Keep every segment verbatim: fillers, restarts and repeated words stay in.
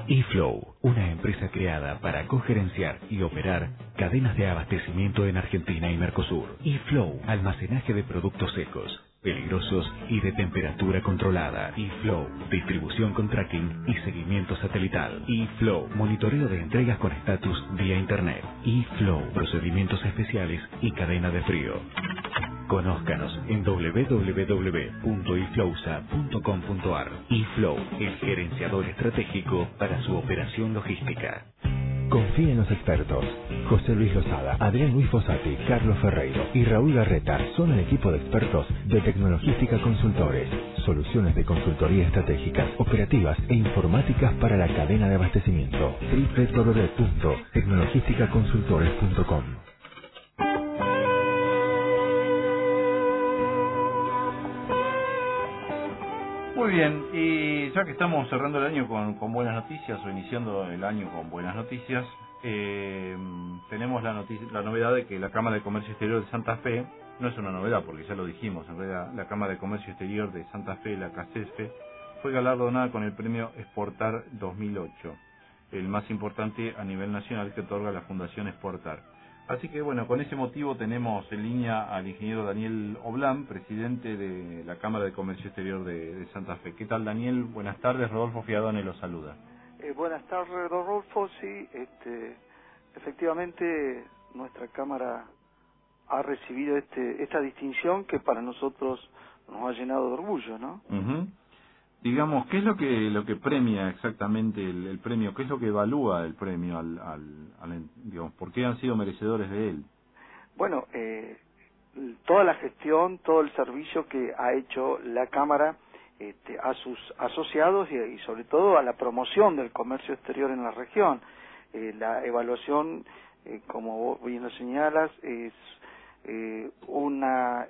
eFlow, una empresa creada para cogerenciar y operar cadenas de abastecimiento en Argentina y Mercosur. eFlow, almacenaje de productos secos, peligrosos y de temperatura controlada. eFlow, distribución con tracking y seguimiento satelital. eFlow, monitoreo de entregas con estatus vía internet. eFlow, procedimientos especiales y cadena de frío. Conózcanos en doble u doble u doble u punto iflowsa punto com punto ar. eFlow, el gerenciador estratégico para su operación logística. Confía en los expertos. José Luis Lozada, Adrián Luis Fossati, Carlos Ferreiro y Raúl Garreta son el equipo de expertos de Tecnologística Consultores. Soluciones de consultoría estratégicas, operativas e informáticas para la cadena de abastecimiento. doble u doble u doble u punto tecnologística consultores punto com. Muy bien, y ya que estamos cerrando el año con, con buenas noticias, o iniciando el año con buenas noticias, eh, tenemos la, noticia, la novedad de que la Cámara de Comercio Exterior de Santa Fe, no es una novedad porque ya lo dijimos, en realidad la Cámara de Comercio Exterior de Santa Fe, la CACESFE, fue galardonada con el premio Exportar dos mil ocho, el más importante a nivel nacional que otorga la Fundación Exportar. Así que bueno, con ese motivo tenemos en línea al ingeniero Daniel Oblán, presidente de la Cámara de Comercio Exterior de, de Santa Fe. ¿Qué tal, Daniel? Buenas tardes, Rodolfo Fiadone los saluda. Eh, buenas tardes, Rodolfo. Sí, este, efectivamente nuestra Cámara ha recibido este, esta distinción que para nosotros nos ha llenado de orgullo, ¿no? Uh-huh. Digamos, ¿qué es lo que lo que premia exactamente el, el premio? ¿Qué es lo que evalúa el premio al, al, al digamos, por qué han sido merecedores de él? Bueno, eh, toda la gestión, todo el servicio que ha hecho la Cámara este, a sus asociados y, y sobre todo a la promoción del comercio exterior en la región. Eh, la evaluación, eh, como vos bien lo señalas, es eh, una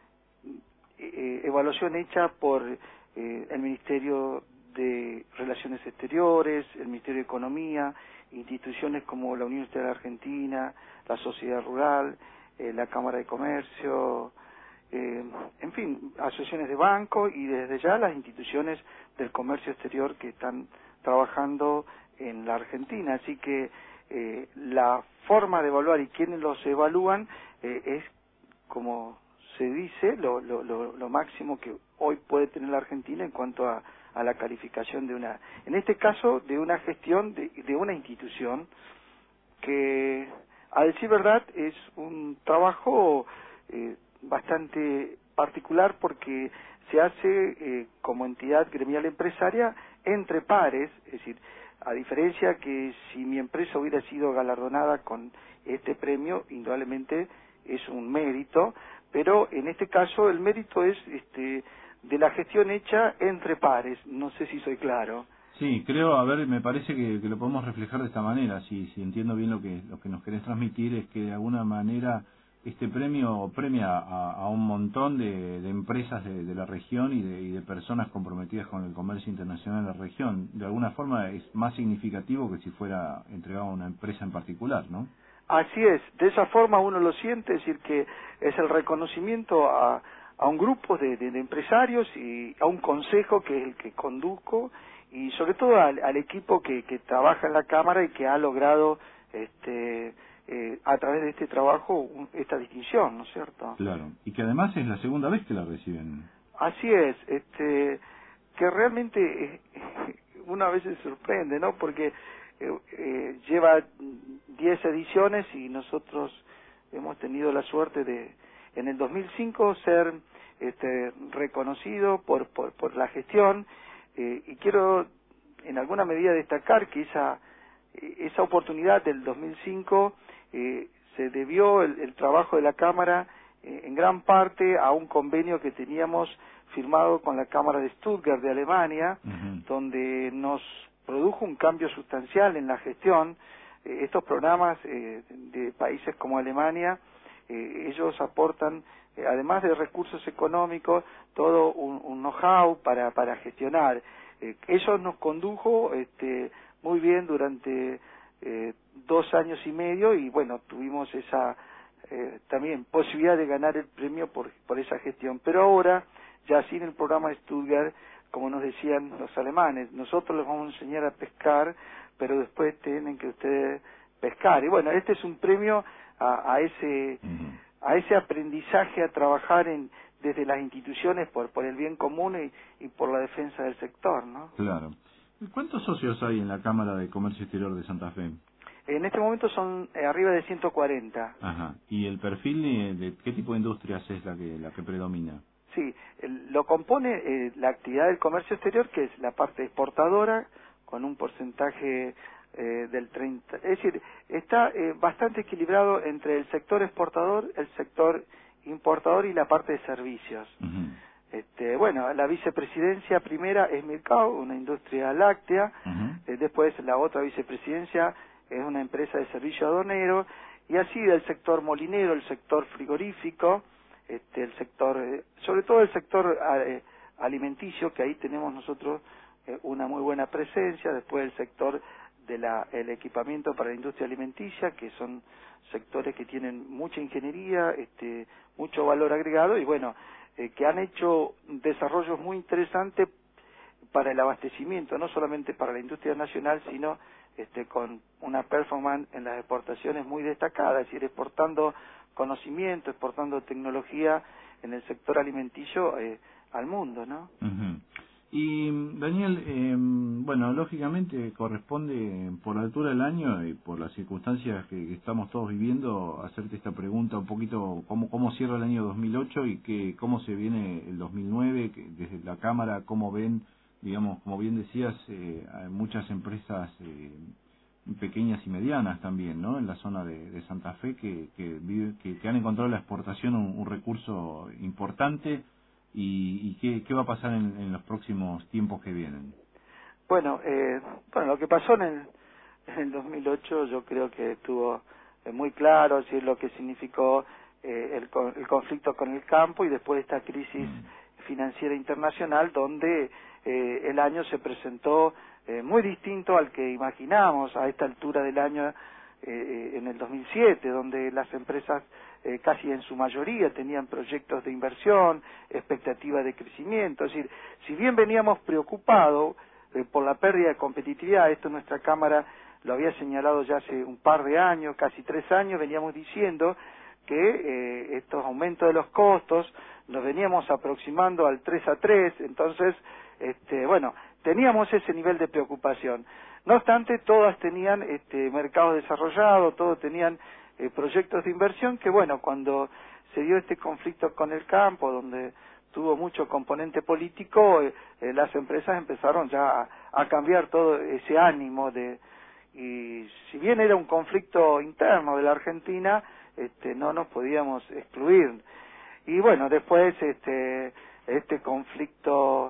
eh, evaluación hecha por Eh, el Ministerio de Relaciones Exteriores, el Ministerio de Economía, instituciones como la Unión Industrial Argentina, la Sociedad Rural, eh, la Cámara de Comercio, eh, en fin, asociaciones de banco y desde ya las instituciones del comercio exterior que están trabajando en la Argentina. Así que eh, la forma de evaluar y quienes los evalúan eh, es como se dice lo, lo, lo, lo máximo que hoy puede tener la Argentina en cuanto a, a la calificación de una, en este caso, de una gestión de, de una institución que, a decir verdad, es un trabajo eh, bastante particular porque se hace eh, como entidad gremial empresaria entre pares, es decir, a diferencia que si mi empresa hubiera sido galardonada con este premio, indudablemente es un mérito, pero en este caso el mérito es este de la gestión hecha entre pares. No sé si soy claro. Sí, creo, a ver, me parece que, que lo podemos reflejar de esta manera. Si, si entiendo bien lo que lo que nos querés transmitir es que de alguna manera este premio premia a, a un montón de, de empresas de, de la región y de, y de personas comprometidas con el comercio internacional de la región. De alguna forma es más significativo que si fuera entregado a una empresa en particular, ¿no? Así es, de esa forma uno lo siente, es decir, que es el reconocimiento a, a un grupo de, de, de empresarios y a un consejo que es el que conduzco y sobre todo al, al equipo que, que trabaja en la Cámara y que ha logrado este, eh, a través de este trabajo un, esta distinción, ¿no es cierto? Claro, y que además es la segunda vez que la reciben. Así es, este, que realmente eh, una vez se sorprende, ¿no? Porque Eh, eh, lleva diez ediciones y nosotros hemos tenido la suerte de en el dos mil cinco ser este, reconocido por, por, por la gestión eh, y quiero en alguna medida destacar que esa esa oportunidad del dos mil cinco eh, se debió el, el trabajo de la Cámara eh, en gran parte a un convenio que teníamos firmado con la Cámara de Stuttgart de Alemania, uh-huh. donde nos produjo un cambio sustancial en la gestión. Eh, estos programas eh, de países como Alemania, eh, ellos aportan, eh, además de recursos económicos, todo un, un know-how para, para gestionar. Eh, eso nos condujo este, muy bien durante eh, dos años y medio y bueno, tuvimos esa eh, también posibilidad de ganar el premio por, por esa gestión. Pero ahora, ya sin el programa de Stuttgart, como nos decían los alemanes, nosotros les vamos a enseñar a pescar, pero después tienen que ustedes pescar. Y bueno, este es un premio a, a ese uh-huh. a ese aprendizaje a trabajar en desde las instituciones por por el bien común y, y por la defensa del sector, ¿no? Claro. ¿Cuántos socios hay en la Cámara de Comercio Exterior de Santa Fe? En este momento son eh, arriba de ciento cuarenta. Ajá. ¿Y el perfil de, de qué tipo de industrias es la que la que predomina? Sí, el, lo compone eh, la actividad del comercio exterior, que es la parte exportadora, con un porcentaje eh, del treinta. Es decir, está eh, bastante equilibrado entre el sector exportador, el sector importador y la parte de servicios. Uh-huh. Este, bueno, la vicepresidencia primera es Mircao, una industria láctea. Uh-huh. eh, después la otra vicepresidencia es una empresa de servicio aduanero, y así del sector molinero, el sector frigorífico, este, el sector, eh, sobre todo el sector eh, alimenticio, que ahí tenemos nosotros eh, una muy buena presencia. Después el sector de la el equipamiento para la industria alimenticia, que son sectores que tienen mucha ingeniería, este, mucho valor agregado, y bueno, eh, que han hecho desarrollos muy interesantes para el abastecimiento, no solamente para la industria nacional, sino este, con una performance en las exportaciones muy destacada, es decir, exportando conocimiento, exportando tecnología en el sector alimenticio eh, al mundo, ¿no? Uh-huh. Y Daniel, eh, bueno, lógicamente corresponde por la altura del año y por las circunstancias que, que estamos todos viviendo hacerte esta pregunta un poquito, cómo cómo cierra el año dos mil ocho y que cómo se viene el dos mil nueve, que desde la Cámara, cómo ven, digamos, como bien decías, eh, hay muchas empresas eh, pequeñas y medianas también, ¿no? En la zona de, de Santa Fe que que, vive, que que han encontrado la exportación un, un recurso importante. ¿Y, y qué, qué va a pasar en, en los próximos tiempos que vienen? Bueno, eh, bueno, lo que pasó en el, en el dos mil ocho yo creo que estuvo eh, muy claro, es decir, lo que significó eh, el, el conflicto con el campo y después esta crisis mm. financiera internacional, donde eh, el año se presentó eh, muy distinto al que imaginamos a esta altura del año eh, en el dos mil siete, donde las empresas Eh, casi en su mayoría tenían proyectos de inversión, expectativas de crecimiento. Es decir, si bien veníamos preocupados eh, por la pérdida de competitividad, esto nuestra Cámara lo había señalado ya hace un par de años, casi tres años, veníamos diciendo que eh, estos aumentos de los costos nos veníamos aproximando al tres a tres, entonces, este, bueno, teníamos ese nivel de preocupación. No obstante, todas tenían este, mercados desarrollados, todos tenían Eh, proyectos de inversión que, bueno, cuando se dio este conflicto con el campo, donde tuvo mucho componente político, eh, eh, las empresas empezaron ya a, a cambiar todo ese ánimo de, y si bien era un conflicto interno de la Argentina, este, no nos podíamos excluir. Y bueno, después este, este conflicto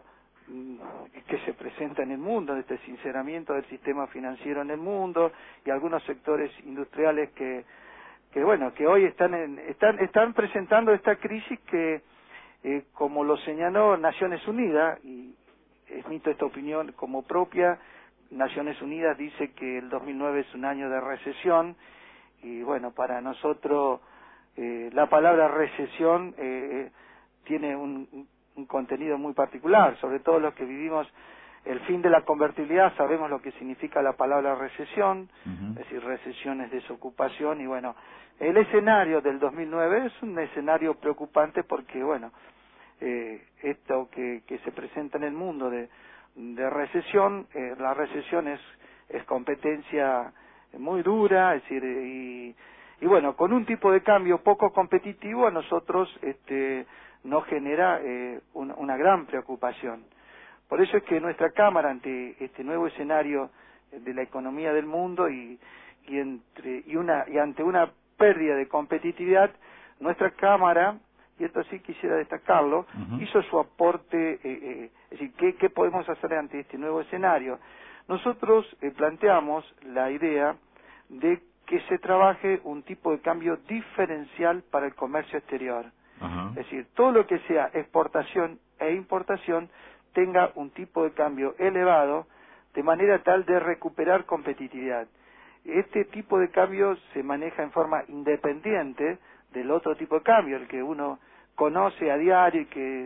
que se presenta en el mundo, este sinceramiento del sistema financiero en el mundo y algunos sectores industriales que que bueno, que hoy están en, están están presentando esta crisis que eh, como lo señaló Naciones Unidas, y emito esta opinión como propia, Naciones Unidas dice que el dos mil nueve es un año de recesión, y bueno, para nosotros eh, la palabra recesión eh, tiene un, un contenido muy particular, sobre todo los que vivimos el fin de la convertibilidad, sabemos lo que significa la palabra recesión, uh-huh. es decir, recesión es desocupación, y bueno, el escenario del dos mil nueve es un escenario preocupante porque, bueno, eh, esto que, que se presenta en el mundo de, de recesión, eh, la recesión es, es competencia muy dura, es decir, y, y bueno, con un tipo de cambio poco competitivo a nosotros este, nos genera eh, una, una gran preocupación. Por eso es que nuestra Cámara, ante este nuevo escenario de la economía del mundo y, y, entre, y, una, y ante una pérdida de competitividad, nuestra Cámara, y esto sí quisiera destacarlo, uh-huh. hizo su aporte, eh, eh, es decir, ¿qué, ¿qué podemos hacer ante este nuevo escenario? Nosotros eh, planteamos la idea de que se trabaje un tipo de cambio diferencial para el comercio exterior. Uh-huh. Es decir, todo lo que sea exportación e importación tenga un tipo de cambio elevado, de manera tal de recuperar competitividad. Este tipo de cambio se maneja en forma independiente del otro tipo de cambio, el que uno conoce a diario y que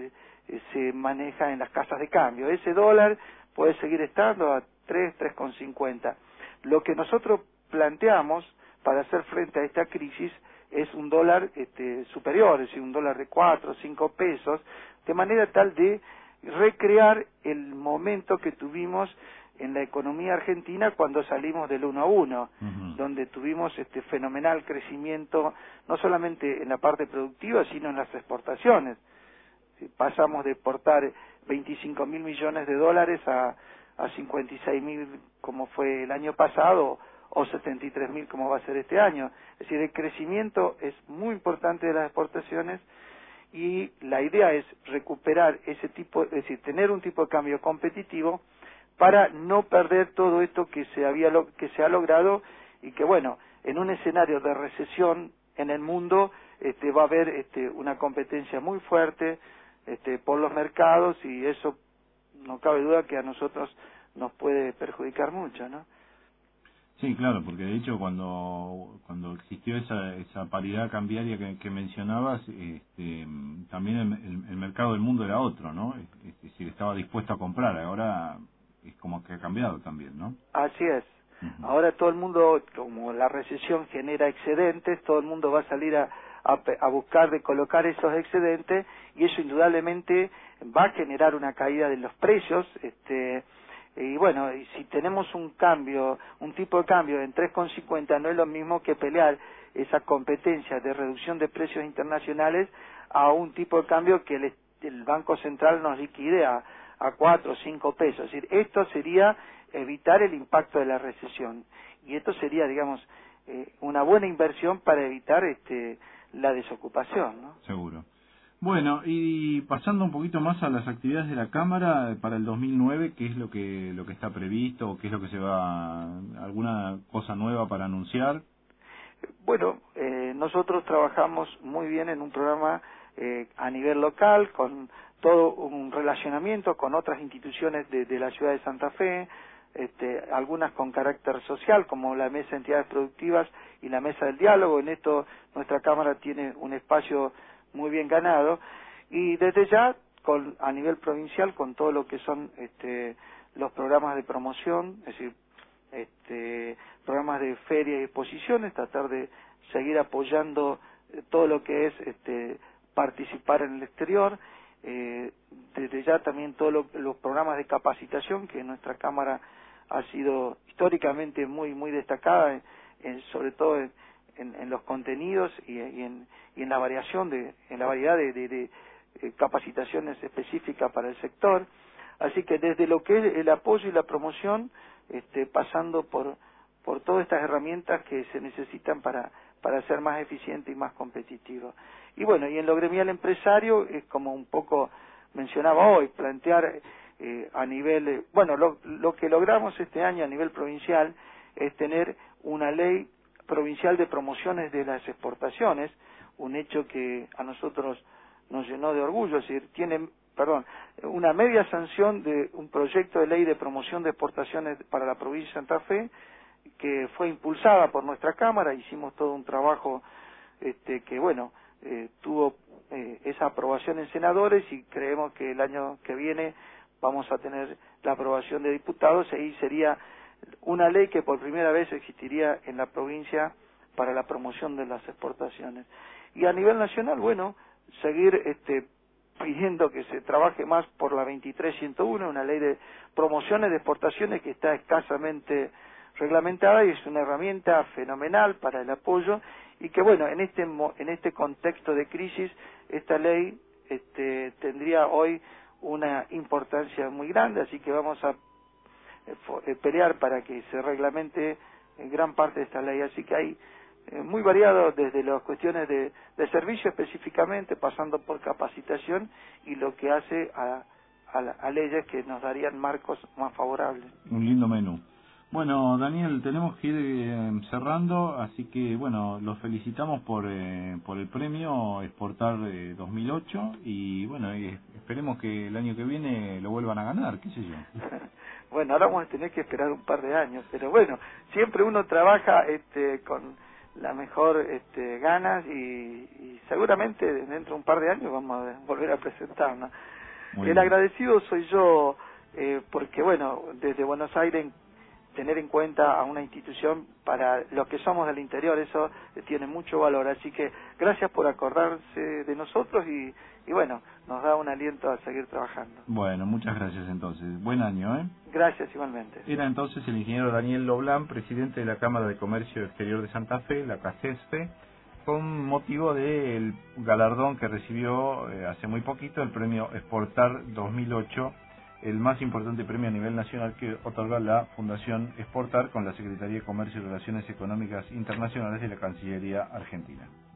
eh, se maneja en las casas de cambio. Ese dólar puede seguir estando a tres, tres con cincuenta. Lo que nosotros planteamos para hacer frente a esta crisis es un dólar este, superior, es decir, un dólar de cuatro o cinco pesos, de manera tal de recrear el momento que tuvimos en la economía argentina cuando salimos del uno a uno, uh-huh. donde tuvimos este fenomenal crecimiento, no solamente en la parte productiva, sino en las exportaciones. Pasamos de exportar veinticinco mil millones de dólares a, a cincuenta y seis mil como fue el año pasado, o setenta y tres mil como va a ser este año. Es decir, el crecimiento es muy importante de las exportaciones y la idea es recuperar ese tipo, es decir, tener un tipo de cambio competitivo para no perder todo esto que se había que se ha logrado y que, bueno, en un escenario de recesión en el mundo este, va a haber este, una competencia muy fuerte este, por los mercados y eso no cabe duda que a nosotros nos puede perjudicar mucho, ¿no? Sí, claro, porque de hecho cuando cuando existió esa esa paridad cambiaria que, que mencionabas, este, también el, el, el mercado del mundo era otro, ¿no? Es decir, estaba dispuesto a comprar, ahora es como que ha cambiado también, ¿no? Así es. Uh-huh. Ahora todo el mundo, como la recesión genera excedentes, todo el mundo va a salir a, a, a buscar de colocar esos excedentes y eso indudablemente va a generar una caída de los precios, este y bueno, y si tenemos un cambio, un tipo de cambio en tres con cincuenta, no es lo mismo que pelear esa competencia de reducción de precios internacionales a un tipo de cambio que el, el Banco Central nos liquide a, a cuatro o cinco pesos. Es decir, esto sería evitar el impacto de la recesión. Y esto sería, digamos, eh, una buena inversión para evitar este la desocupación, ¿no? Seguro. Bueno, y pasando un poquito más a las actividades de la Cámara para el dos mil nueve, ¿qué es lo que lo que está previsto o qué es lo que se va, alguna cosa nueva para anunciar? Bueno, eh, nosotros trabajamos muy bien en un programa eh, a nivel local, con todo un relacionamiento con otras instituciones de, de la ciudad de Santa Fe, este, algunas con carácter social, como la Mesa de Entidades Productivas y la Mesa del Diálogo. En esto nuestra Cámara tiene un espacio muy bien ganado y desde ya con a nivel provincial con todo lo que son este los programas de promoción, es decir, este programas de feria y exposiciones, tratar de seguir apoyando todo lo que es este participar en el exterior, eh, desde ya también todos lo, los programas de capacitación que nuestra Cámara ha sido históricamente muy muy destacada, en, en, sobre todo en En, en los contenidos y, y, en, y en la variación de en la variedad de, de, de, de capacitaciones específicas para el sector, así que desde lo que es el apoyo y la promoción este, pasando por por todas estas herramientas que se necesitan para para ser más eficiente y más competitivo. Y bueno, y en lo gremial empresario es como un poco mencionaba hoy, plantear eh, a nivel eh, bueno lo, lo que logramos este año a nivel provincial es tener una ley provincial de promociones de las exportaciones, un hecho que a nosotros nos llenó de orgullo, es decir, tiene, perdón, una media sanción de un proyecto de ley de promoción de exportaciones para la provincia de Santa Fe, que fue impulsada por nuestra Cámara, hicimos todo un trabajo este, que, bueno, eh, tuvo eh, esa aprobación en senadores y creemos que el año que viene vamos a tener la aprobación de diputados y ahí sería una ley que por primera vez existiría en la provincia para la promoción de las exportaciones. Y a nivel nacional, bueno, seguir este, pidiendo que se trabaje más por la veintitrés ciento uno, una ley de promociones de exportaciones que está escasamente reglamentada y es una herramienta fenomenal para el apoyo y que, bueno, en este en este contexto de crisis, esta ley este, tendría hoy una importancia muy grande, así que vamos a pelear para que se reglamente gran parte de esta ley, así que hay eh, muy variado desde las cuestiones de, de servicio específicamente, pasando por capacitación y lo que hace a, a, a leyes que nos darían marcos más favorables. Un lindo menú. Bueno, Daniel, tenemos que ir eh, cerrando, así que bueno, los felicitamos por eh, por el premio Exportar eh, dos mil ocho y bueno, y esperemos que el año que viene lo vuelvan a ganar, qué sé yo. Bueno, ahora vamos a tener que esperar un par de años, pero bueno, siempre uno trabaja este con la mejor este ganas y, y seguramente dentro de un par de años vamos a volver a presentarnos. Muy el bien. agradecido soy yo, eh, porque bueno, desde Buenos Aires tener en cuenta a una institución para los que somos del interior, eso tiene mucho valor. Así que gracias por acordarse de nosotros y, y bueno, nos da un aliento a seguir trabajando. Bueno, muchas gracias entonces. Buen año, ¿eh? Gracias igualmente. Era entonces el ingeniero Daniel Loblán, presidente de la Cámara de Comercio Exterior de Santa Fe, la CACESFE, con motivo del galardón que recibió eh, hace muy poquito, el premio Exportar dos mil ocho, el más importante premio a nivel nacional que otorga la Fundación Exportar con la Secretaría de Comercio y Relaciones Económicas Internacionales de la Cancillería Argentina.